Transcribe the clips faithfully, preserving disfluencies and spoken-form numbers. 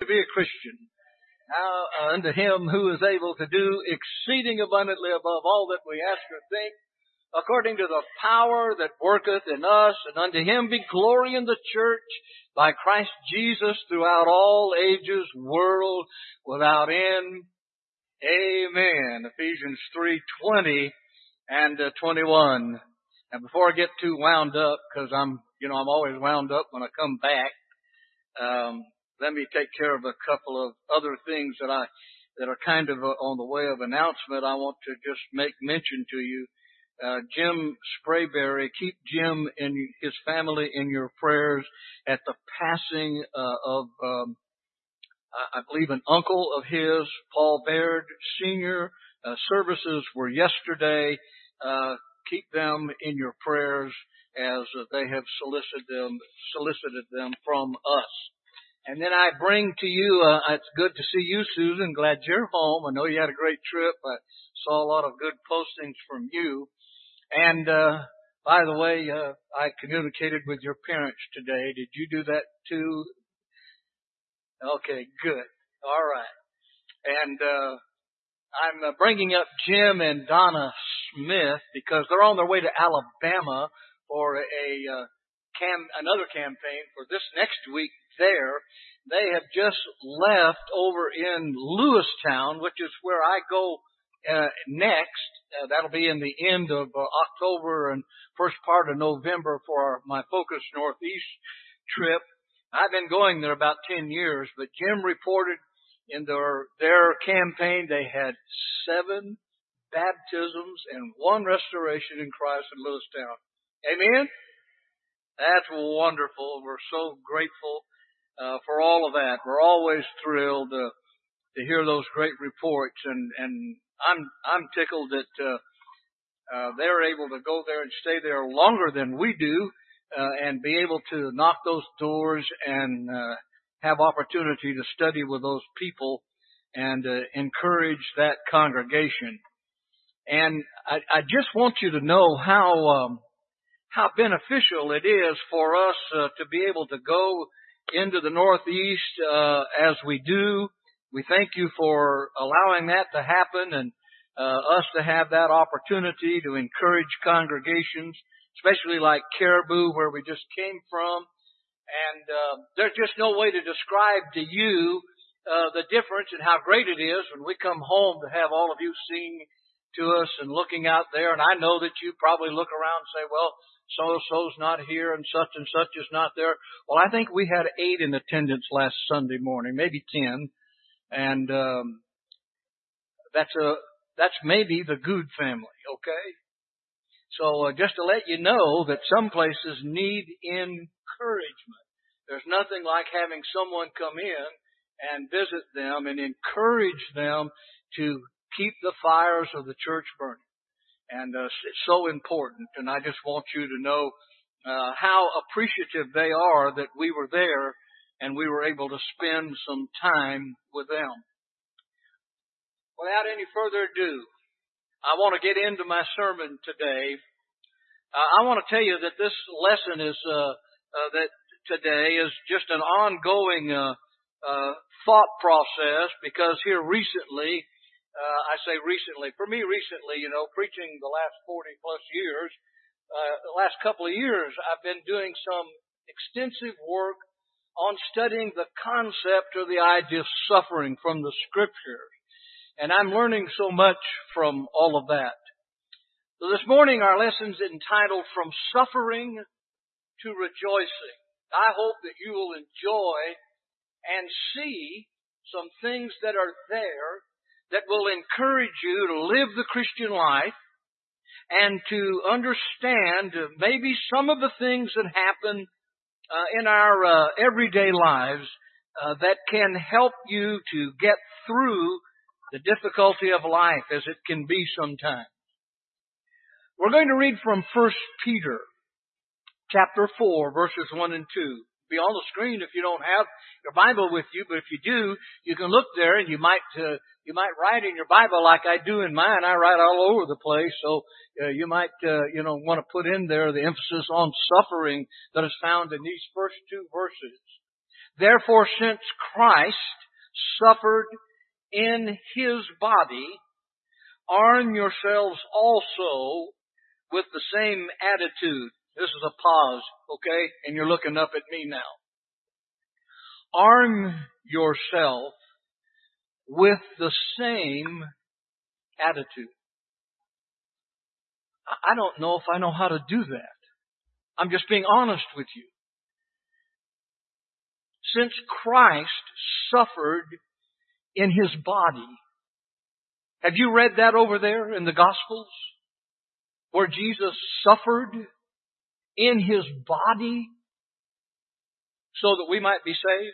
be a Christian. Now, uh, unto him who is able to do exceeding abundantly above all that we ask or think, according to the power that worketh in us, and unto him be glory in the church by Christ Jesus throughout all ages, world without end. Amen. Ephesians three twenty and uh, twenty-one. And before I get too wound up, because I'm, you know, I'm always wound up when I come back, um, let me take care of a couple of other things that I that are kind of uh, on the way of announcement. I want to just make mention to you. Uh, Jim Sprayberry, keep Jim and his family in your prayers at the passing uh, of, um, I believe, an uncle of his, Paul Baird Senior Uh, services were yesterday. Uh, keep them in your prayers as uh, they have solicited them, solicited them from us. And then I bring to you, uh, it's good to see you, Susan. Glad you're home. I know you had a great trip. I saw a lot of good postings from you. And, uh, by the way, uh, I communicated with your parents today. Did you do that too? Okay, good. All right. And, uh, I'm uh, bringing up Jim and Donna Smith because they're on their way to Alabama for a, uh, cam, another campaign for this next week there. They have just left over in Lewistown, which is where I go Uh, next. Uh, that'll be in the end of uh, October and first part of November for our, my Focus Northeast trip. I've been going there about ten years, but Jim reported in their, their campaign they had seven baptisms and one restoration in Christ in Lewistown. Amen? That's wonderful. We're so grateful uh, for all of that. We're always thrilled uh, to hear those great reports, and, and I'm I'm tickled that uh, uh, they're able to go there and stay there longer than we do, uh, and be able to knock those doors and uh, have opportunity to study with those people and uh, encourage that congregation. And I, I just want you to know how um, how beneficial it is for us uh, to be able to go into the Northeast uh, as we do. We thank you for allowing that to happen and uh, us to have that opportunity to encourage congregations, especially like Caribou, where we just came from. And uh, there's just no way to describe to you uh, the difference and how great it is when we come home to have all of you sing to us and looking out there. And I know that you probably look around and say, well, so-and-so's not here and such and such is not there. Well, I think we had eight in attendance last Sunday morning, maybe ten. And um, that's a that's maybe the Good family, okay? So uh, just to let you know that some places need encouragement. There's nothing like having someone come in and visit them and encourage them to keep the fires of the church burning. And uh, it's so important. And I just want you to know uh, how appreciative they are that we were there and we were able to spend some time with them. Without any further ado, I want to get into my sermon today. Uh, I want to tell you that this lesson is, uh, uh, that today is just an ongoing uh, uh, thought process, because here recently, uh, I say recently, for me recently, you know, preaching the last forty plus years, uh, the last couple of years, I've been doing some extensive work on studying the concept or the idea of suffering from the Scriptures. And I'm learning so much from all of that. So this morning our lesson's entitled From Suffering to Rejoicing. I hope that you will enjoy and see some things that are there that will encourage you to live the Christian life and to understand maybe some of the things that happen Uh, in our uh, everyday lives uh, that can help you to get through the difficulty of life as it can be sometimes. We're going to read from First Peter chapter four, verses one and two. It'll be on the screen if you don't have your Bible with you, but if you do, you can look there and you might uh, you might write in your Bible like I do in mine. I write all over the place, so uh, you might uh, you know want to put in there the emphasis on suffering that is found in these first two verses. Therefore, since Christ suffered in His body, arm yourselves also with the same attitude. This is a pause, okay? And you're looking up at me now. Arm yourself with the same attitude. I don't know if I know how to do that. I'm just being honest with you. Since Christ suffered in His body, have you read that over there in the Gospels? Where Jesus suffered in His body so that we might be saved?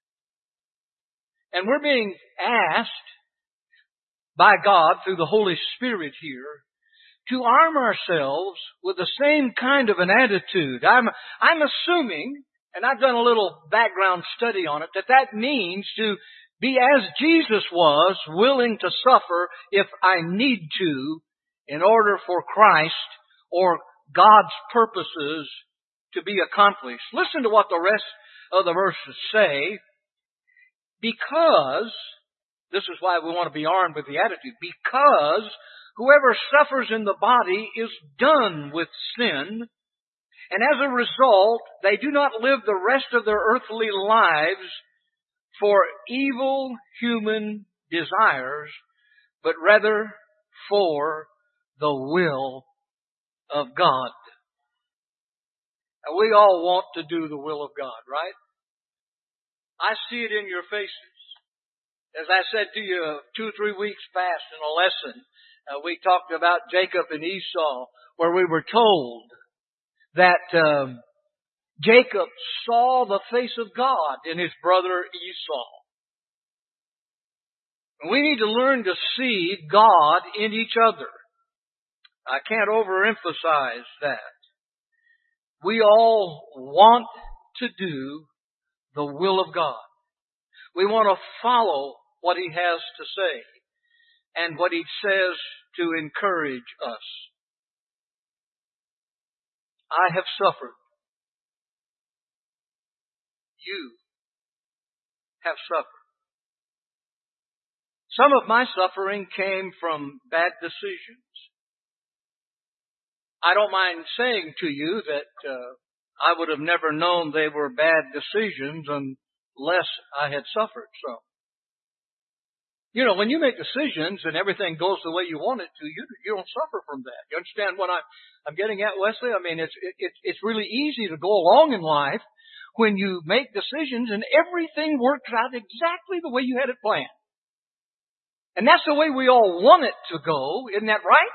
And we're being asked by God through the Holy Spirit here to arm ourselves with the same kind of an attitude. I'm, I'm assuming, and I've done a little background study on it, that that means to be as Jesus was, willing to suffer if I need to, in order for Christ or God's purposes to be accomplished. Listen to what the rest of the verses say. Because, this is why we want to be armed with the attitude, because whoever suffers in the body is done with sin, and as a result, they do not live the rest of their earthly lives for evil human desires, but rather for the will of God. And we all want to do the will of God, right? I see it in your faces. As I said to you two or three weeks past in a lesson, uh, we talked about Jacob and Esau, where we were told that um, Jacob saw the face of God in his brother Esau. And we need to learn to see God in each other. I can't overemphasize that. We all want to do the will of God. We want to follow what He has to say and what He says to encourage us. I have suffered. You have suffered. Some of my suffering came from bad decisions. I don't mind saying to you that uh, I would have never known they were bad decisions unless I had suffered some. You know, when you make decisions and everything goes the way you want it to, you you don't suffer from that. You understand what I'm, I'm getting at, Wesley? I mean, it's it, it's really easy to go along in life when you make decisions and everything works out exactly the way you had it planned. And that's the way we all want it to go, isn't that right?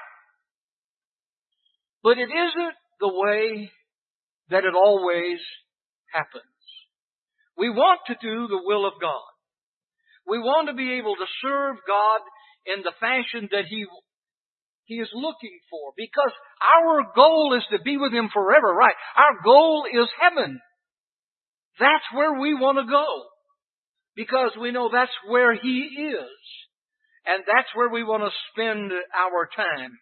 But it isn't the way that it always happens. We want to do the will of God. We want to be able to serve God in the fashion that He, He is looking for. Because our goal is to be with Him forever, right? Our goal is heaven. That's where we want to go. Because we know that's where He is. And that's where we want to spend our time.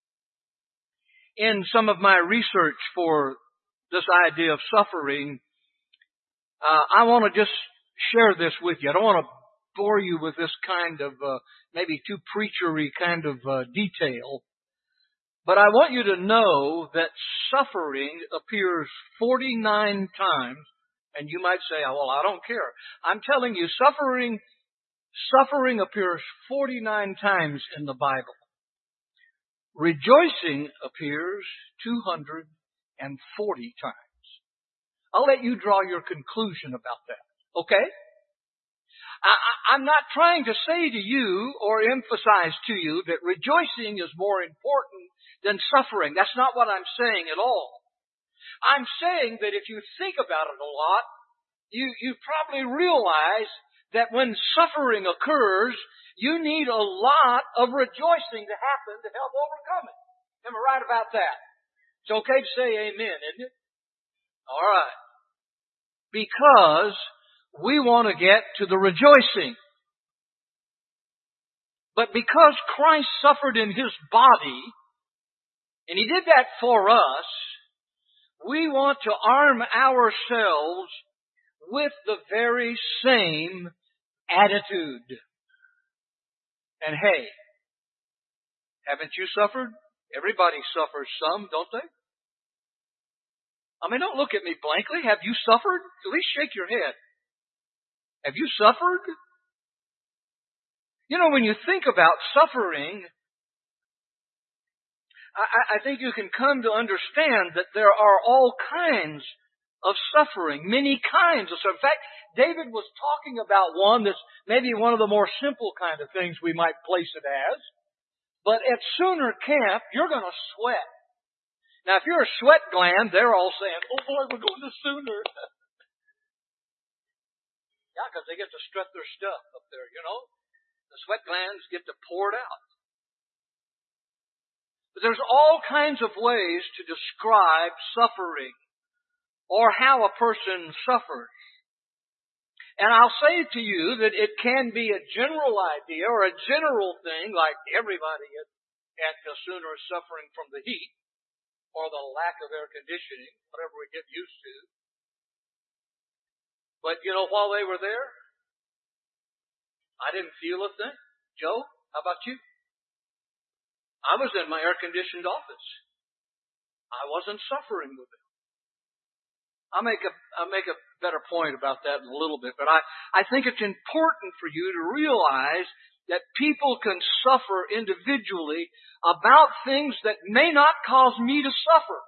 In some of my research for this idea of suffering, uh, I want to just share this with you. I don't want to bore you with this kind of, uh, maybe too preachery kind of uh, detail. But I want you to know that suffering appears forty-nine times. And you might say, oh, well, I don't care. I'm telling you, suffering, suffering appears forty-nine times in the Bible. Rejoicing appears two hundred forty times. I'll let you draw your conclusion about that. Okay? I, I, I'm not trying to say to you or emphasize to you that rejoicing is more important than suffering. That's not what I'm saying at all. I'm saying that if you think about it a lot, you, you probably realize that when suffering occurs, you need a lot of rejoicing to happen to help overcome it. Am I right about that? It's okay to say amen, isn't it? All right. Because we want to get to the rejoicing. But because Christ suffered in His body, and He did that for us, we want to arm ourselves with the very same attitude. And hey, haven't you suffered? Everybody suffers some, don't they? I mean, don't look at me blankly. Have you suffered? At least shake your head. Have you suffered? You know, when you think about suffering, I, I think you can come to understand that there are all kinds of suffering, many kinds of suffering. In fact, David was talking about one that's maybe one of the more simple kind of things we might place it as. But at Sooner Camp, you're going to sweat. Now, if you're a sweat gland, they're all saying, oh boy, we're going to Sooner. Yeah, because they get to strut their stuff up there, you know. The sweat glands get to pour it out. But there's all kinds of ways to describe suffering or how a person suffers. And I'll say to you that it can be a general idea or a general thing, like everybody at, at the Sooner is suffering from the heat or the lack of air conditioning, whatever we get used to. But, you know, while they were there, I didn't feel a thing. Joe, how about you? I was in my air-conditioned office. I wasn't suffering with it. I'll make a, I'll make a better point about that in a little bit, but I, I think it's important for you to realize that people can suffer individually about things that may not cause me to suffer.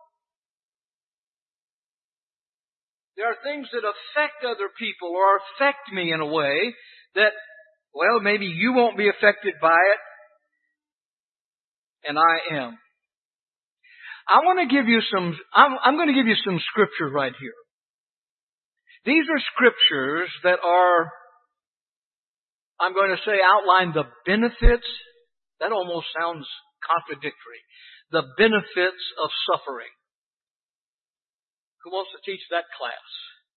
There are things that affect other people or affect me in a way that, well, maybe you won't be affected by it, and I am. I want to give you some, I'm, I'm going to give you some scripture right here. These are scriptures that are, I'm going to say, outline the benefits. That almost sounds contradictory. The benefits of suffering. Who wants to teach that class?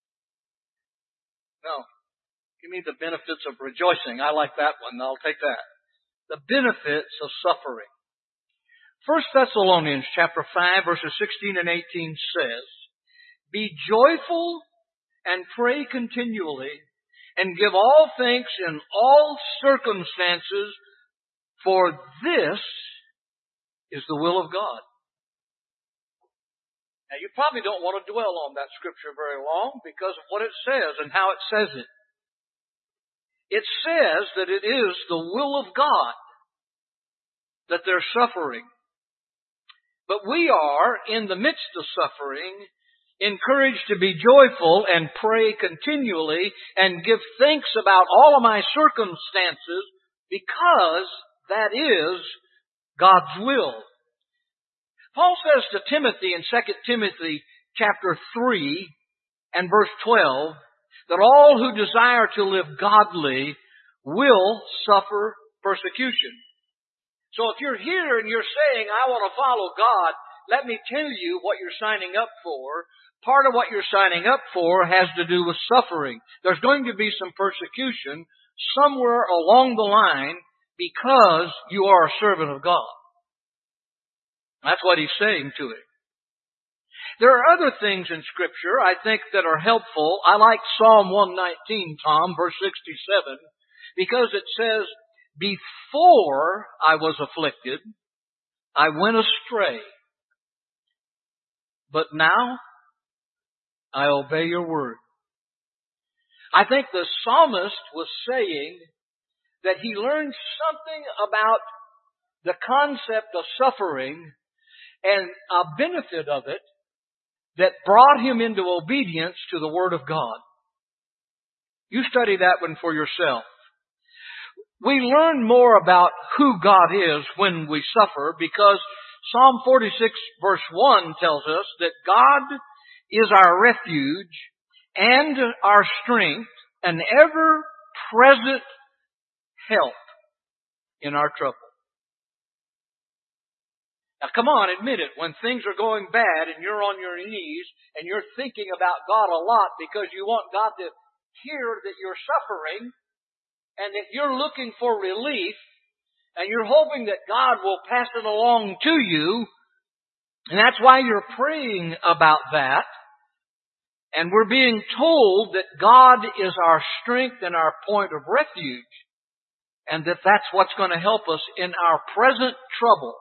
No. Give me the benefits of rejoicing. I like that one. I'll take that. The benefits of suffering. First Thessalonians chapter five, verses sixteen and eighteen says, be joyful and pray continually, and give all thanks in all circumstances, for this is the will of God. Now, you probably don't want to dwell on that scripture very long because of what it says and how it says it. It says that it is the will of God that they're suffering. But we are, in the midst of suffering, encouraged to be joyful and pray continually and give thanks about all of my circumstances because that is God's will. Paul says to Timothy in Second Timothy chapter three and verse twelve that all who desire to live godly will suffer persecution. So if you're here and you're saying, I want to follow God, let me tell you what you're signing up for. Part of what you're signing up for has to do with suffering. There's going to be some persecution somewhere along the line because you are a servant of God. That's what he's saying to it. There are other things in Scripture, I think, that are helpful. I like Psalm one nineteen, Tom, verse sixty-seven, because it says, before I was afflicted, I went astray. But now, I obey your word. I think the psalmist was saying that he learned something about the concept of suffering and a benefit of it that brought him into obedience to the Word of God. You study that one for yourself. We learn more about who God is when we suffer because Psalm forty-six verse one tells us that God is our refuge and our strength, an ever-present help in our trouble. Now come on, admit it. When things are going bad and you're on your knees and you're thinking about God a lot because you want God to hear that you're suffering and that you're looking for relief and you're hoping that God will pass it along to you, and that's why you're praying about that. And we're being told that God is our strength and our point of refuge, and that that's what's going to help us in our present trouble.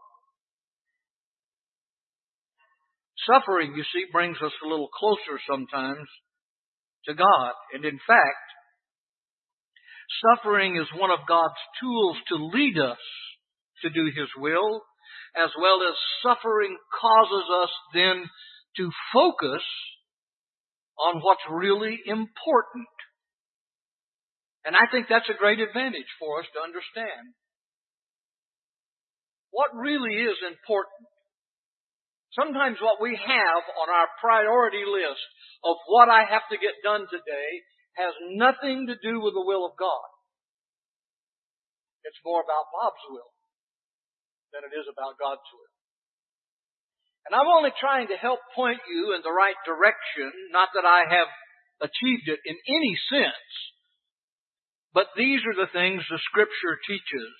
Suffering, you see, brings us a little closer sometimes to God. And in fact, suffering is one of God's tools to lead us to do His will, as well as suffering causes us then to focus on what's really important. And I think that's a great advantage for us to understand. What really is important? Sometimes what we have on our priority list of what I have to get done today has nothing to do with the will of God. It's more about Bob's will than it is about God's will. And I'm only trying to help point you in the right direction, not that I have achieved it in any sense, but these are the things the Scripture teaches.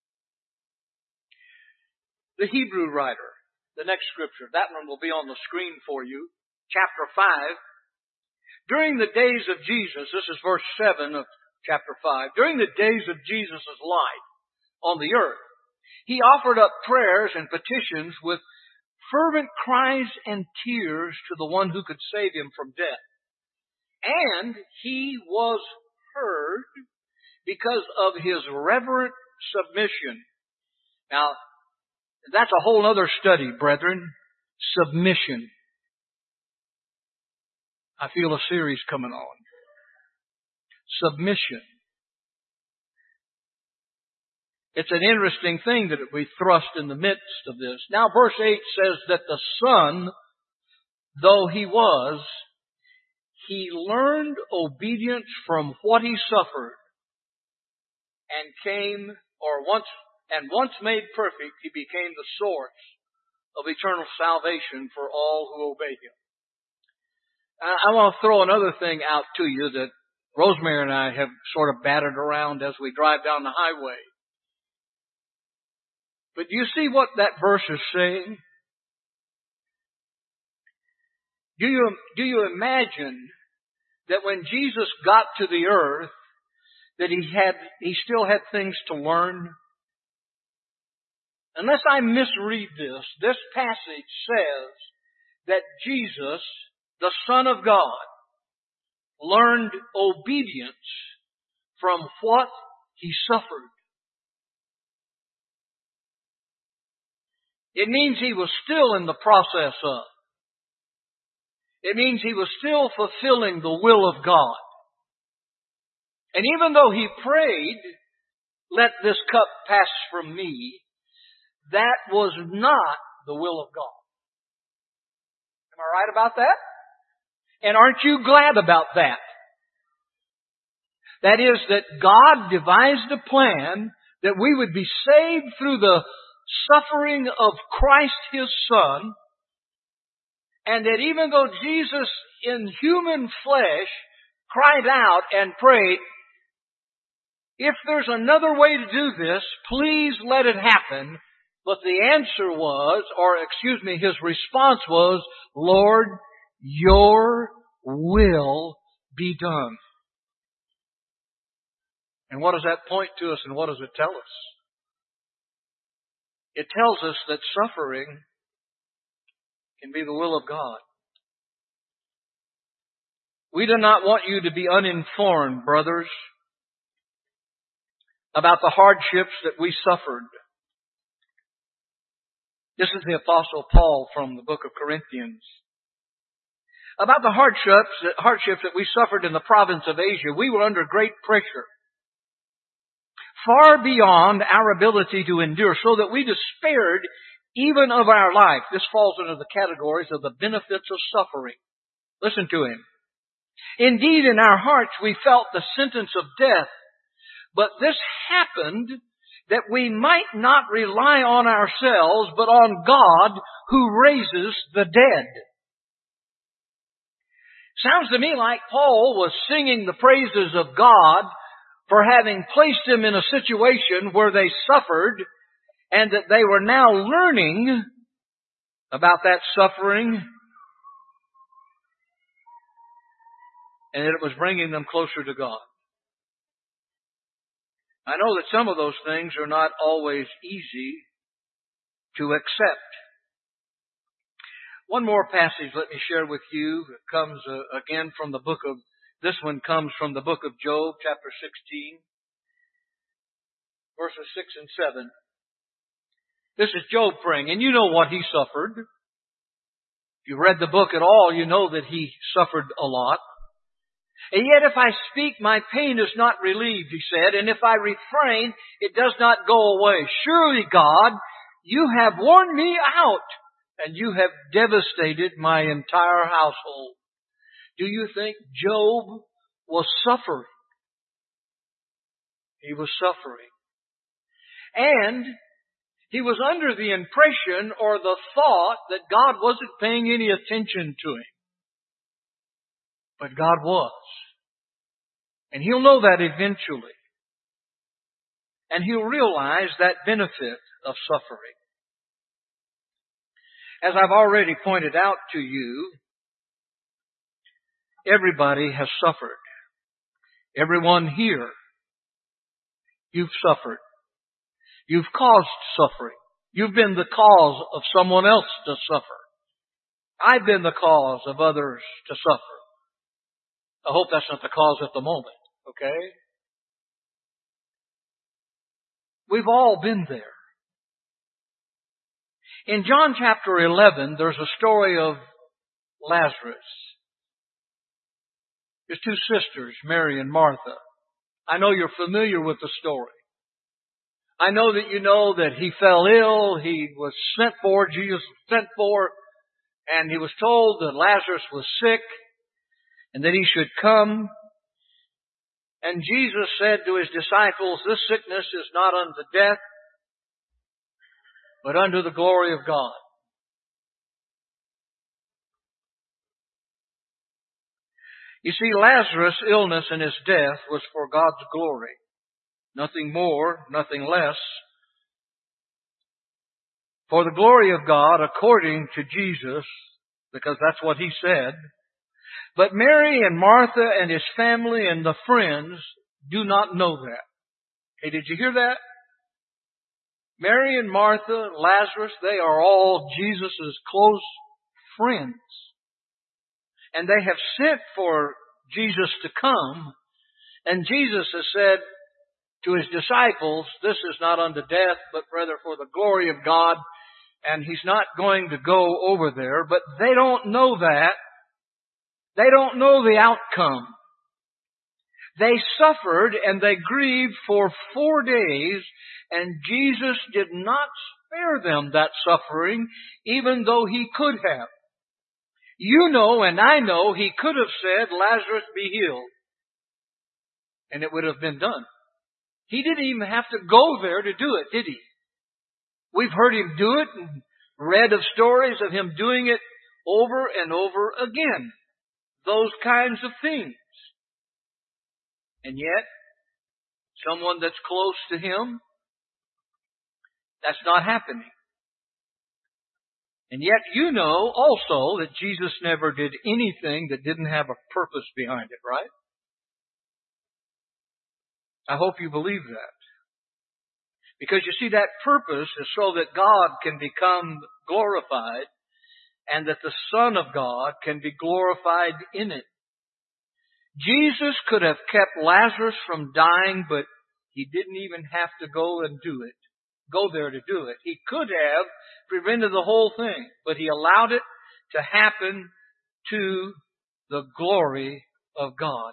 The Hebrew writer, the next Scripture, that one will be on the screen for you, chapter five. During the days of Jesus, this is verse seven of chapter five, during the days of Jesus' life on the earth, He offered up prayers and petitions with fervent cries and tears to the one who could save Him from death. And He was heard because of His reverent submission. Now, that's a whole other study, brethren. Submission. I feel a series coming on. Submission. It's an interesting thing that we thrust in the midst of this. Now, verse eight says that the Son, though He was, He learned obedience from what He suffered, and came, or once, and once made perfect, He became the source of eternal salvation for all who obey Him. I want to throw another thing out to you that Rosemary and I have sort of batted around as we drive down the highway. But do you see what that verse is saying? Do you, do you imagine that when Jesus got to the earth, that he had, he still had things to learn? Unless I misread this, this passage says that Jesus, the Son of God, learned obedience from what He suffered. It means He was still in the process of. It means He was still fulfilling the will of God. And even though He prayed, "Let this cup pass from me," that was not the will of God. Am I right about that? And aren't you glad about that? That is, that God devised a plan that we would be saved through the suffering of Christ His Son, and that even though Jesus in human flesh cried out and prayed, "If there's another way to do this, please let it happen," but the answer was, or excuse me, His response was, "Lord, Your will be done." And what does that point to us, and what does it tell us? It tells us that suffering can be the will of God. We do not want you to be uninformed, brothers, about the hardships that we suffered. This is the Apostle Paul from the book of Corinthians. About the hardships, hardships that we suffered in the province of Asia. We were under great pressure, far beyond our ability to endure, so that we despaired even of our life. This falls under the categories of the benefits of suffering. Listen to him. Indeed, in our hearts we felt the sentence of death, but this happened that we might not rely on ourselves, but on God who raises the dead. Sounds to me like Paul was singing the praises of God for having placed him in a situation where they suffered, and that they were now learning about that suffering and that it was bringing them closer to God. I know that some of those things are not always easy to accept. One more passage let me share with you. It comes uh, again from the book of, this one comes from the book of Job, chapter sixteen, verses six and seven. This is Job praying, and you know what he suffered. If you read the book at all, you know that he suffered a lot. And yet if I speak, my pain is not relieved, he said, and if I refrain, it does not go away. Surely, God, you have worn me out, and you have devastated my entire household. Do you think Job was suffering? He was suffering. And he was under the impression or the thought that God wasn't paying any attention to him. But God was. And he'll know that eventually. And he'll realize that benefit of suffering. As I've already pointed out to you, everybody has suffered. Everyone here, you've suffered. You've caused suffering. You've been the cause of someone else to suffer. I've been the cause of others to suffer. I hope that's not the cause at the moment, okay? We've all been there. In John chapter eleven, there's a story of Lazarus. His two sisters, Mary and Martha. I know you're familiar with the story. I know that you know that he fell ill, he was sent for, Jesus was sent for, and he was told that Lazarus was sick and that he should come. And Jesus said to his disciples, this sickness is not unto death, but unto the glory of God. You see, Lazarus' illness and his death was for God's glory. Nothing more, nothing less. For the glory of God, according to Jesus, because that's what he said. But Mary and Martha and his family and the friends do not know that. Hey, did you hear that? Mary and Martha, Lazarus, they are all Jesus' close friends. And they have sent for Jesus to come. And Jesus has said to his disciples, this is not unto death, but rather for the glory of God. And he's not going to go over there. But they don't know that. They don't know the outcome. They suffered and they grieved for four days, and Jesus did not spare them that suffering, even though he could have. You know and I know he could have said, Lazarus, be healed. And it would have been done. He didn't even have to go there to do it, did he? We've heard him do it and read of stories of him doing it over and over again. Those kinds of things. And yet, someone that's close to him, that's not happening. And yet you know also that Jesus never did anything that didn't have a purpose behind it, right? I hope you believe that. Because you see, that purpose is so that God can become glorified and that the Son of God can be glorified in it. Jesus could have kept Lazarus from dying, but he didn't even have to go and do it. Go there to do it. He could have prevented the whole thing, but he allowed it to happen to the glory of God.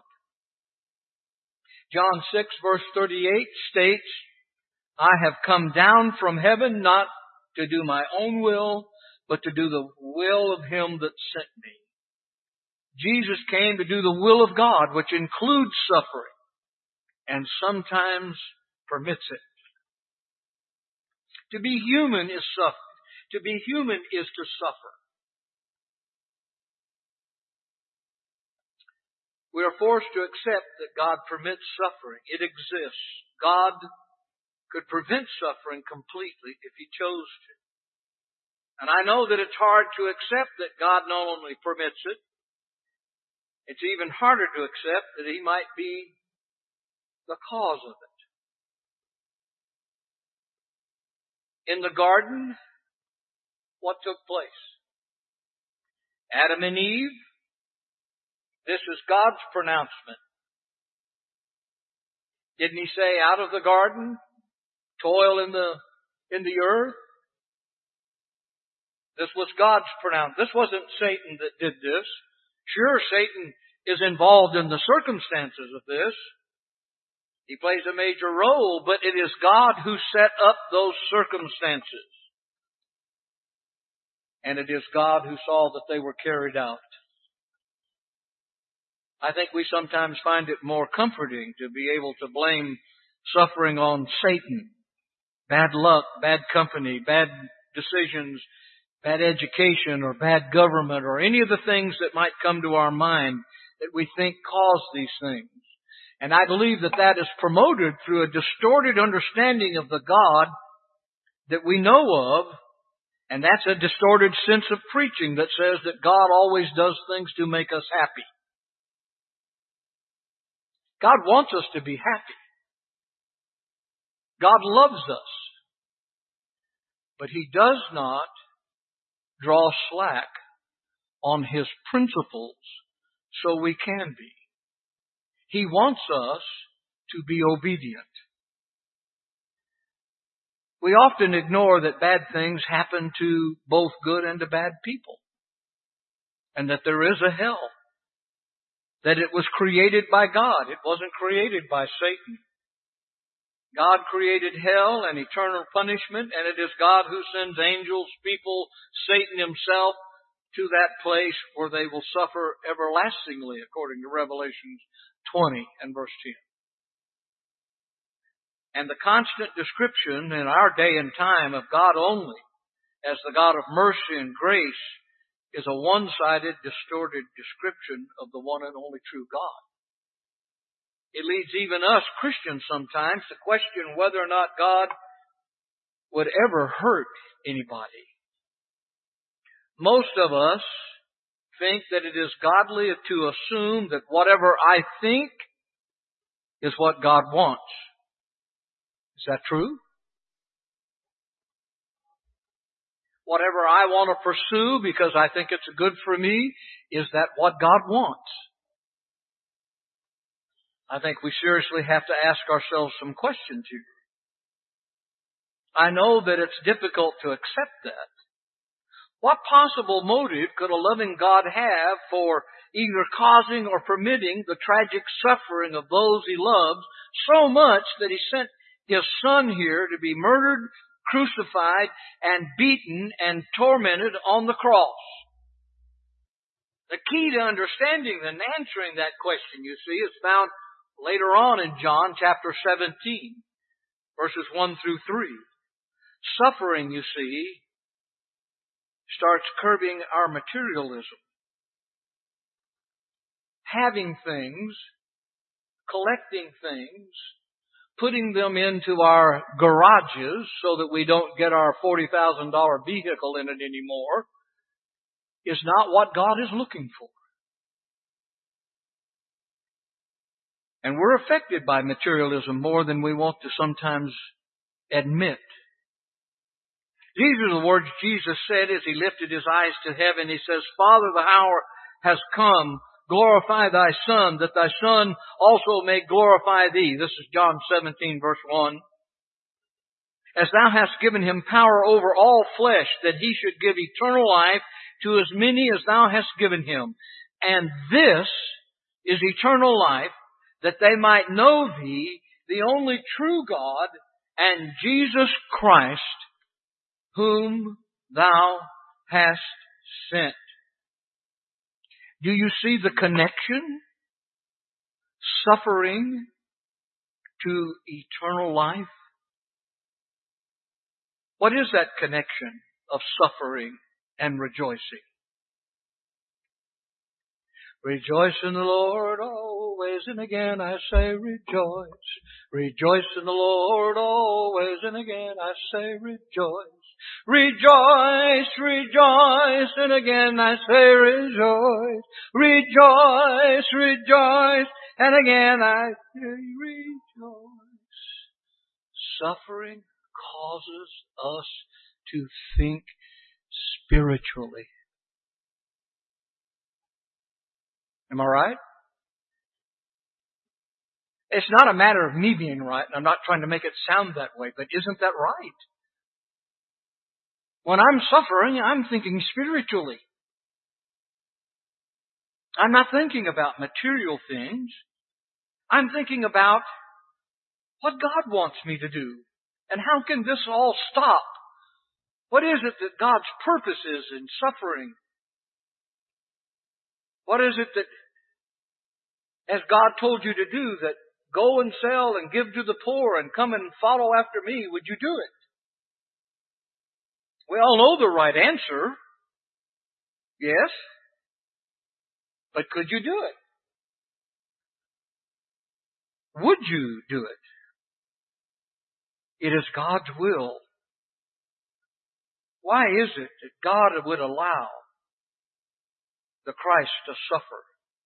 John six verse thirty-eight states, I have come down from heaven not to do my own will, but to do the will of him that sent me. Jesus came to do the will of God, which includes suffering, and sometimes permits it. To be human is suffer. To be human is to suffer. We are forced to accept that God permits suffering. It exists. God could prevent suffering completely if he chose to. And I know that it's hard to accept that God not only permits it, It's even harder to accept that He might be the cause of it. In the garden, what took place? Adam and Eve, this is God's pronouncement. Didn't He say, out of the garden, toil in the, in the earth? This was God's pronouncement. This wasn't Satan that did this. Sure, Satan is involved in the circumstances of this. He plays a major role, but it is God who set up those circumstances. And it is God who saw that they were carried out. I think we sometimes find it more comforting to be able to blame suffering on Satan. Bad luck, bad company, bad decisions, bad education, or bad government, or any of the things that might come to our mind that we think cause these things. And I believe that that is promoted through a distorted understanding of the God that we know of, and that's a distorted sense of preaching that says that God always does things to make us happy. God wants us to be happy. God loves us. But He does not draw slack on His principles so we can be. He wants us to be obedient. We often ignore that bad things happen to both good and to bad people, and that there is a hell, that it was created by God. It wasn't created by Satan. God created hell and eternal punishment, and it is God who sends angels, people, Satan himself, to that place where they will suffer everlastingly, according to Revelation twenty and verse ten. And the constant description in our day and time of God only as the God of mercy and grace is a one-sided, distorted description of the one and only true God. It leads even us Christians sometimes to question whether or not God would ever hurt anybody. Most of us think that it is godly to assume that whatever I think is what God wants. Is that true? Whatever I want to pursue because I think it's good for me, is that what God wants? I think we seriously have to ask ourselves some questions here. I know that it's difficult to accept that. What possible motive could a loving God have for either causing or permitting the tragic suffering of those He loves so much that He sent His Son here to be murdered, crucified, and beaten and tormented on the cross? The key to understanding and answering that question, you see, is found later on in John chapter seventeen, verses one through three. Suffering, you see, starts curbing our materialism. Having things, collecting things, putting them into our garages so that we don't get our forty thousand dollars vehicle in it anymore, is not what God is looking for. And we're affected by materialism more than we want to sometimes admit. These are the words Jesus said as He lifted His eyes to heaven. He says, Father, the hour has come. Glorify Thy Son, that Thy Son also may glorify Thee. This is John seventeen, verse one. As Thou hast given Him power over all flesh, that He should give eternal life to as many as Thou hast given Him. And this is eternal life, that they might know Thee, the only true God, and Jesus Christ, whom Thou hast sent. Do you see the connection? Suffering to eternal life? What is that connection of suffering and rejoicing? Rejoice in the Lord always, and again I say rejoice. Rejoice in the Lord always, and again I say rejoice. Rejoice, rejoice, and again I say rejoice. Rejoice, rejoice, and again I say rejoice. Suffering causes us to think spiritually. Am I right? It's not a matter of me being right, and I'm not trying to make it sound that way, but isn't that right? When I'm suffering, I'm thinking spiritually. I'm not thinking about material things. I'm thinking about what God wants me to do. And how can this all stop? What is it that God's purpose is in suffering? What is it that, as God told you to do, that go and sell and give to the poor and come and follow after me, would you do it? We all know the right answer. Yes. But could you do it? Would you do it? It is God's will. Why is it that God would allow the Christ to suffer?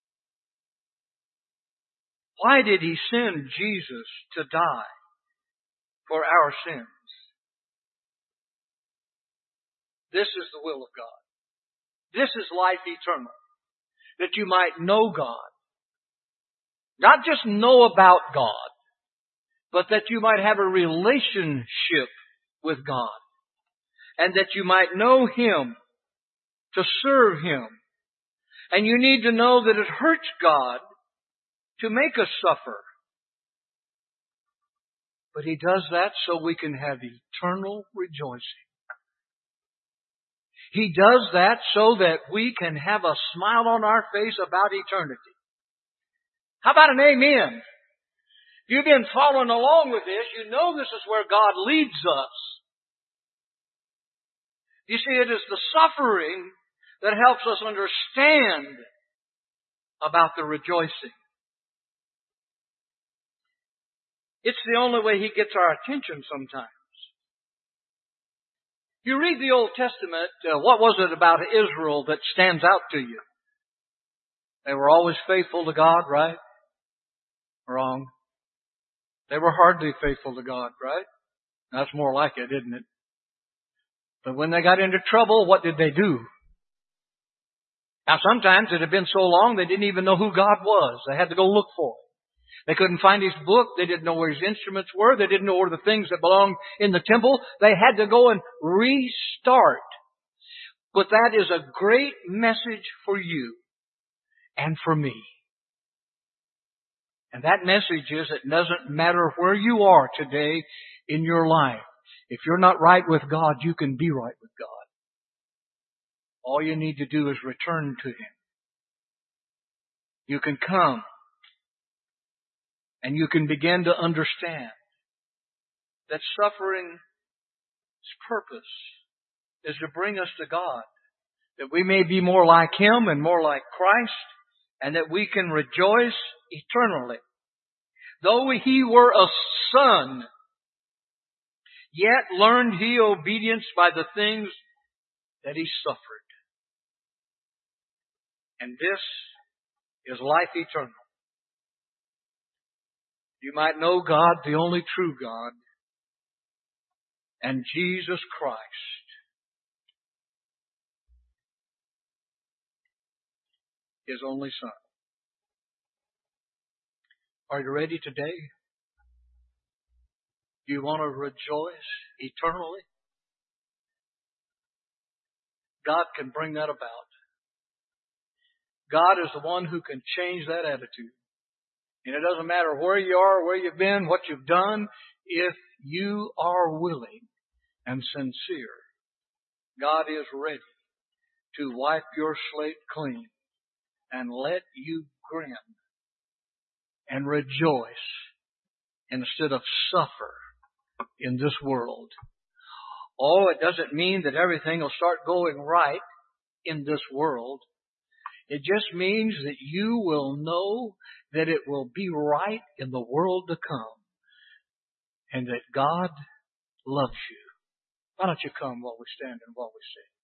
Why did He send Jesus to die for our sins? This is the will of God. This is life eternal. That you might know God. Not just know about God, but that you might have a relationship with God. And that you might know Him, to serve Him. And you need to know that it hurts God to make us suffer. But He does that so we can have eternal rejoicing. He does that so that we can have a smile on our face about eternity. How about an amen? If you've been following along with this, you know this is where God leads us. You see, it is the suffering that helps us understand about the rejoicing. It's the only way He gets our attention sometimes. You read the Old Testament, uh, what was it about Israel that stands out to you? They were always faithful to God, right? Wrong. They were hardly faithful to God, right? That's more like it, isn't it? But when they got into trouble, what did they do? Now sometimes it had been so long they didn't even know who God was. They had to go look for Him. They couldn't find His book. They didn't know where His instruments were. They didn't know where the things that belonged in the temple. They had to go and restart. But that is a great message for you and for me. And that message is it doesn't matter where you are today in your life. If you're not right with God, you can be right with God. All you need to do is return to Him. You can come and you can begin to understand that suffering's purpose is to bring us to God, that we may be more like Him and more like Christ, and that we can rejoice eternally. Though He were a son, yet learned He obedience by the things that He suffered. And this is life eternal. You might know God, the only true God, and Jesus Christ, His only Son. Are you ready today? Do you want to rejoice eternally? God can bring that about. God is the one who can change that attitude. And it doesn't matter where you are, where you've been, what you've done. If you are willing and sincere, God is ready to wipe your slate clean and let you grin and rejoice instead of suffer in this world. Oh, it doesn't mean that everything will start going right in this world. It just means that you will know that it will be right in the world to come. And that God loves you. Why don't you come while we stand and while we sing?